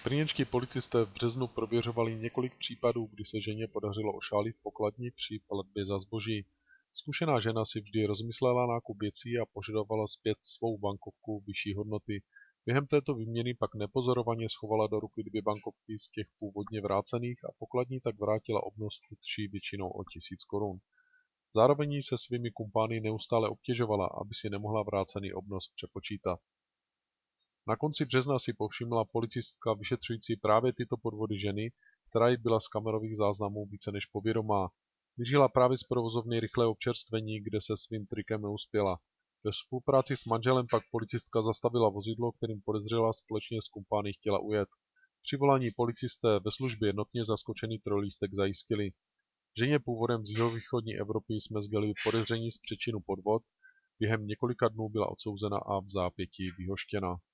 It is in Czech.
Brněnští policisté v březnu prověřovali několik případů, kdy se ženě podařilo ošálit pokladni při platbě za zboží. Zkušená žena si vždy rozmyslela nákup věcí a požadovala zpět svou bankovku vyšší hodnoty. Během této výměny pak nepozorovaně schovala do ruky 2 bankovky z těch původně vrácených a pokladní tak vrátila obnos chudší většinou o 1 000 korun. Zároveň jí se svými kumpány neustále obtěžovala, aby si nemohla vrácený obnos přepočítat. Na konci března si povšimla policistka vyšetřující právě tyto podvody ženy, která jí byla z kamerových záznamů více než povědomá. Mířila právě z provozovny rychlé občerstvení, kde se svým trikem neuspěla. Ve spolupráci s manželem pak policistka zastavila vozidlo, kterým podezřelá společně s kumpány chtěla ujet. Při volání policisté ve službě jednotně zaskočený trojlístek zajistili. Ženě původem z jihovýchodní Evropy jsme sdělili podezření z přečinu podvod, během několika dnů byla odsouzena a v zápětí vyhoštěna.